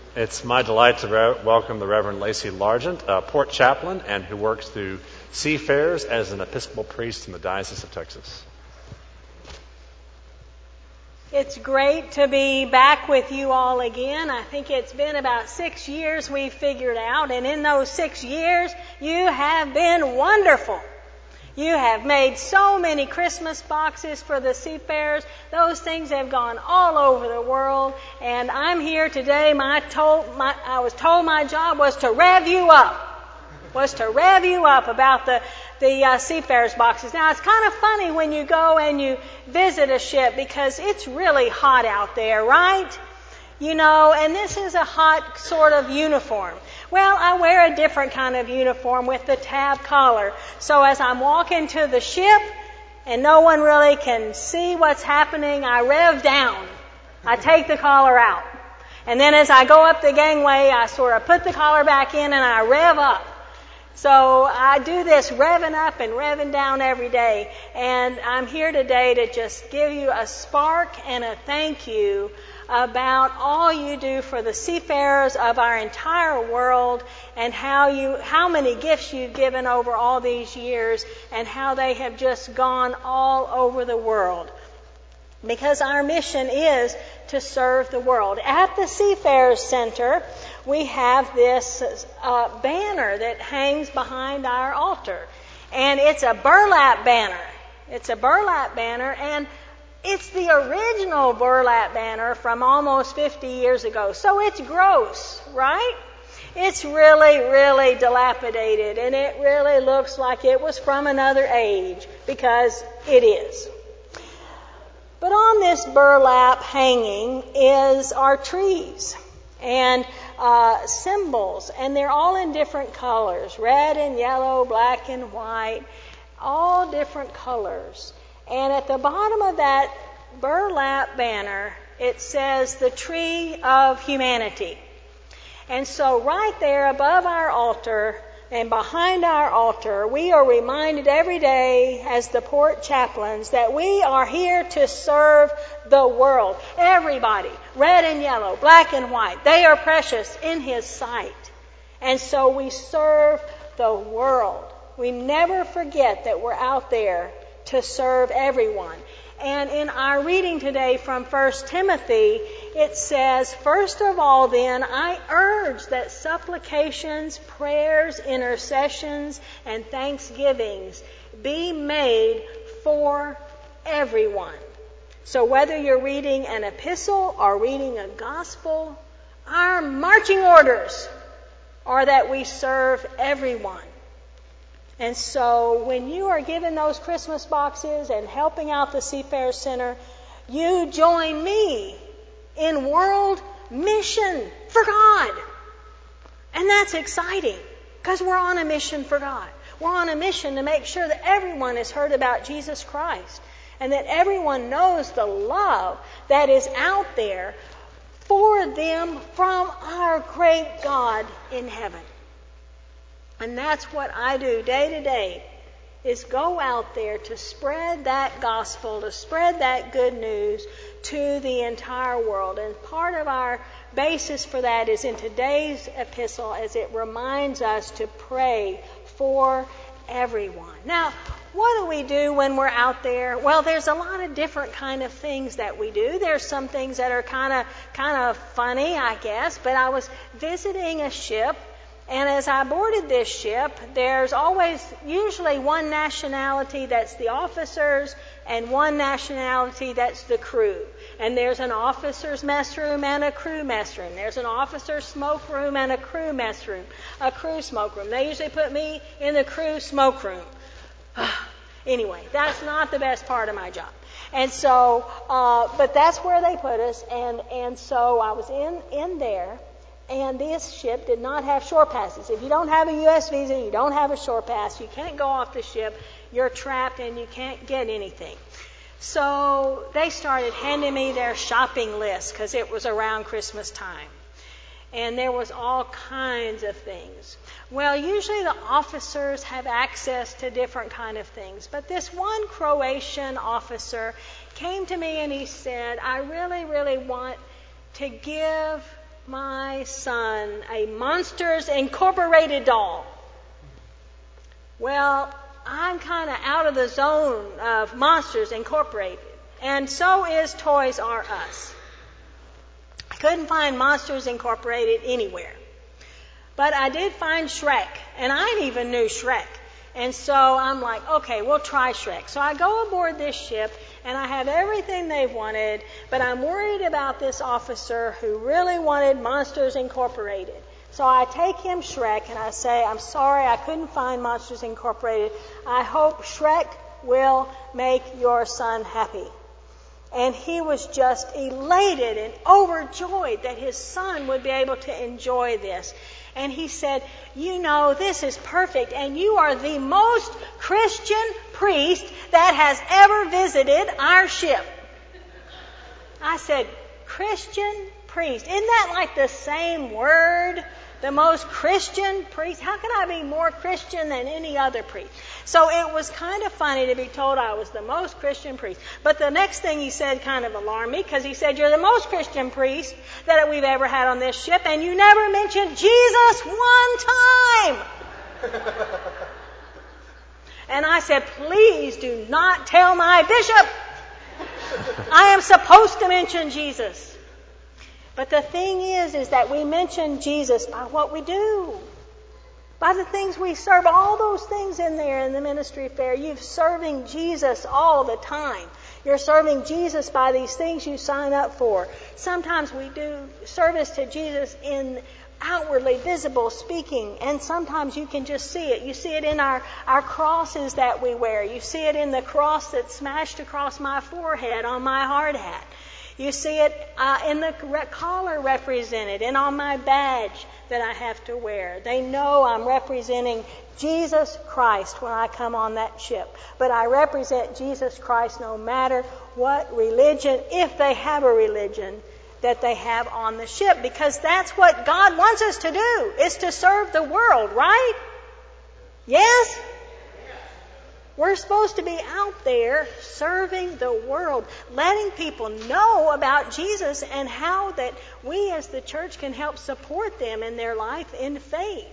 It's my delight to welcome the Reverend Lacey Largent, Port Chaplain, and who works through Seafarers as an Episcopal priest in the Diocese of Texas. It's great to be back with you all again. I think it's been about 6 years we've figured out, and in those 6 years, you have been wonderful. You have made so many Christmas boxes for the Seafarers. Those things have gone all over the world, and I'm here today. I was told my job was to rev you up. About the Seafarers boxes. Now, it's kind of funny when you go and you visit a ship because it's really hot out there, right? You know, and this is a hot sort of uniform. Well, I wear a different kind of uniform with the tab collar. So as I'm walking to the ship and no one really can see what's happening, I rev down. I take the collar out. And then as I go up the gangway, I sort of put the collar back in and I rev up. So I do this revving up and revving down every day. And I'm here today to just give you a spark and a thank you about all you do for the seafarers of our entire world and how many gifts you've given over all these years and how they have just gone all over the world. Because our mission is to serve the world. At the Seafarers Center, we have this banner that hangs behind our altar. And it's a burlap banner. And it's the original burlap banner from almost 50 years ago. So it's gross, right? It's really, really dilapidated, and it really looks like it was from another age, because it is. But on this burlap hanging are trees and symbols, and they're all in different colors, red and yellow, black and white, all different colors. And at the bottom of that burlap banner, it says the Tree of Humanity. And so right there above our altar and behind our altar, we are reminded every day as the port chaplains that we are here to serve the world. Everybody, red and yellow, black and white, they are precious in His sight. And so we serve the world. We never forget that we're out there to serve everyone. And in our reading today from 1 Timothy, it says, "First of all then, I urge that supplications, prayers, intercessions, and thanksgivings be made for everyone." So whether you're reading an epistle or reading a gospel, our marching orders are that we serve everyone. And so when you are given those Christmas boxes and helping out the Seafarers Center, you join me in world mission for God. And that's exciting because we're on a mission for God. We're on a mission to make sure that everyone has heard about Jesus Christ and that everyone knows the love that is out there for them from our great God in heaven. And that's what I do day to day, is go out there to spread that gospel, to spread that good news to the entire world. And part of our basis for that is in today's epistle, as it reminds us to pray for everyone. Now, what do we do when we're out there? Well, there's a lot of different kind of things that we do. There's some things that are kind of funny, I guess. But I was visiting a ship, and as I boarded this ship, there's usually one nationality that's the officers and one nationality that's the crew. And there's an officer's mess room and a crew mess room. There's an officer's smoke room and a crew mess room, a crew smoke room. They usually put me in the crew smoke room. Anyway, that's not the best part of my job. And so, but that's where they put us. And so I was in there. And this ship did not have shore passes. If you don't have a U.S. visa, you don't have a shore pass, you can't go off the ship, you're trapped and you can't get anything. So they started handing me their shopping list because it was around Christmas time. And there was all kinds of things. Well, usually the officers have access to different kind of things. But this one Croatian officer came to me and he said, "I really, really want to give my son a Monsters Incorporated doll. Well, I'm kind of out of the zone of Monsters Incorporated, and so is Toys R Us. I couldn't find Monsters Incorporated anywhere. But I did find Shrek, and I even knew Shrek. And so I'm like, okay, we'll try Shrek. So I go aboard this ship, and I have everything they've wanted, but I'm worried about this officer who really wanted Monsters Incorporated. So I take him Shrek, and I say, I'm sorry, I couldn't find Monsters Incorporated. I hope Shrek will make your son happy. And he was just elated and overjoyed that his son would be able to enjoy this. And he said, you know, this is perfect, and you are the most Christian priest that has ever visited our ship. I said, Christian priest? Isn't that like the same word? The most Christian priest? How can I be more Christian than any other priest? So it was kind of funny to be told I was the most Christian priest. But the next thing he said kind of alarmed me, because he said, you're the most Christian priest that we've ever had on this ship, and you never mentioned Jesus one time. And I said, please do not tell my bishop. I am supposed to mention Jesus. But the thing is that we mention Jesus by what we do, by the things we serve. All those things in there in the ministry fair, you're serving Jesus all the time. You're serving Jesus by these things you sign up for. Sometimes we do service to Jesus in outwardly visible speaking, and sometimes you can just see it. You see it in our crosses that we wear. You see it in the cross that's smashed across my forehead on my hard hat. You see it in the collar represented and on my badge that I have to wear. They know I'm representing Jesus Christ when I come on that ship. But I represent Jesus Christ no matter what religion, if they have a religion, that they have on the ship. Because that's what God wants us to do, is to serve the world, right? Yes? We're supposed to be out there serving the world, letting people know about Jesus and how that we as the church can help support them in their life in faith.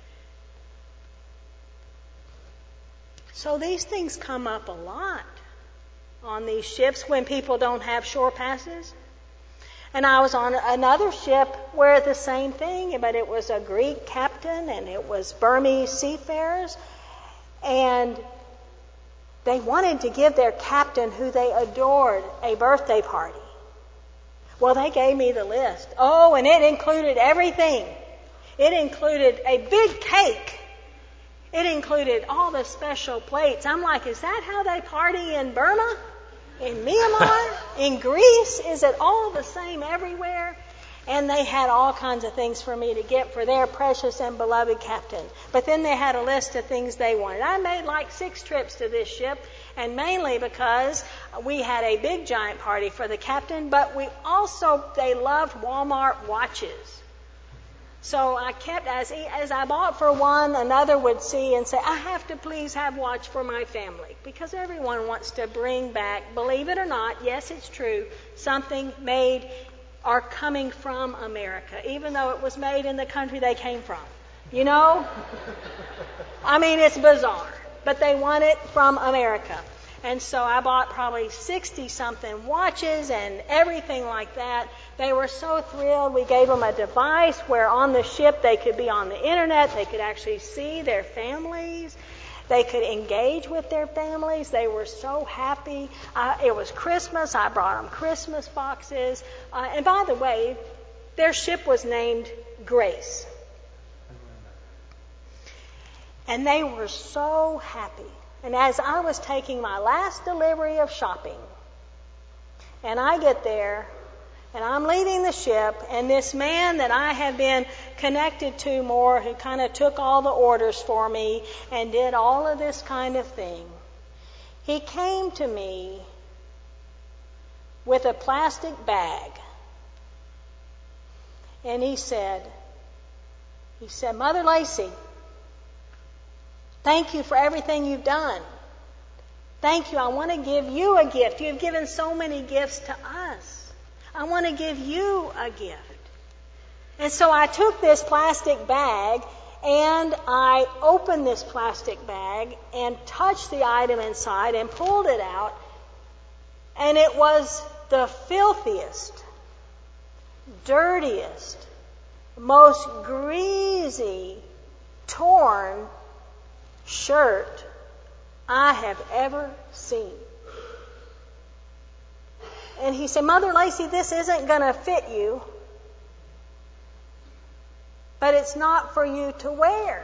So these things come up a lot on these ships when people don't have shore passes. And I was on another ship where the same thing, but it was a Greek captain and it was Burmese seafarers. And they wanted to give their captain, who they adored, a birthday party. Well, they gave me the list. Oh, and it included everything. It included a big cake. It included all the special plates. I'm like, is that how they party in Burma? In Myanmar? In Greece? Is it all the same everywhere? And they had all kinds of things for me to get for their precious and beloved captain. But then they had a list of things they wanted. I made like 6 trips to this ship, and mainly because we had a big giant party for the captain, but they loved Walmart watches. So I kept, as I bought for one, another would see and say, I have to please have watch for my family. Because everyone wants to bring back, believe it or not, yes, it's true, something made are coming from America, even though it was made in the country they came from. You know? I mean, it's bizarre. But they want it from America. And so I bought probably 60-something watches and everything like that. They were so thrilled. We gave them a device where on the ship they could be on the internet. They could actually see their families. They could engage with their families. They were so happy. It was Christmas. I brought them Christmas boxes. And by the way, their ship was named Grace. And they were so happy. And as I was taking my last delivery of shopping, and I get there, and I'm leaving the ship, and this man that I have been connected to more, who kind of took all the orders for me and did all of this kind of thing, he came to me with a plastic bag. And he said, Mother Lacey, thank you for everything you've done. Thank you. I want to give you a gift. You've given so many gifts to us. I want to give you a gift. And so I took this plastic bag and I opened this plastic bag and touched the item inside and pulled it out. And it was the filthiest, dirtiest, most greasy, torn shirt I have ever seen. And he said, Mother Lacey, this isn't going to fit you, but it's not for you to wear.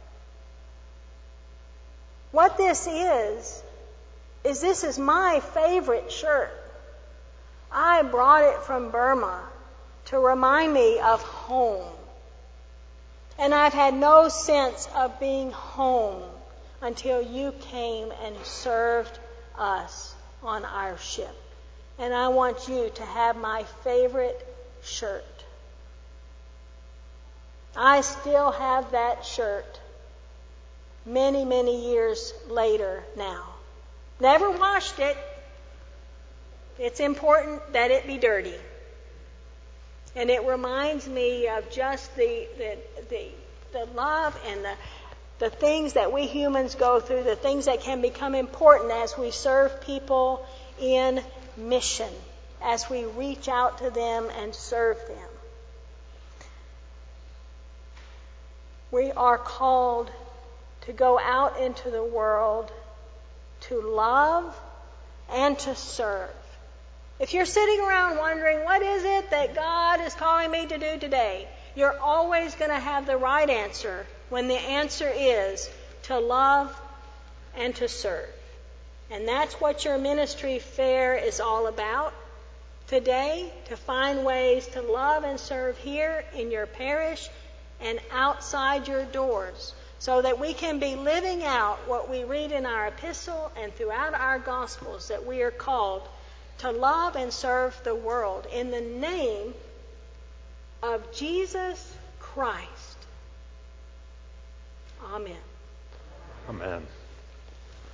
What this is this is my favorite shirt. I brought it from Burma to remind me of home. And I've had no sense of being home until you came and served us on our ship. And I want you to have my favorite shirt. I still have that shirt many, many years later now. Never washed it. It's important that it be dirty. And it reminds me of just the love and the things that we humans go through, the things that can become important as we serve people in mission, as we reach out to them and serve them. We are called to go out into the world to love and to serve. If you're sitting around wondering, what is it that God is calling me to do today? You're always going to have the right answer when the answer is to love and to serve. And that's what your ministry fair is all about today, to find ways to love and serve here in your parish and outside your doors, so that we can be living out what we read in our epistle and throughout our Gospels, that we are called to love and serve the world in the name of Jesus Christ. Amen. Amen.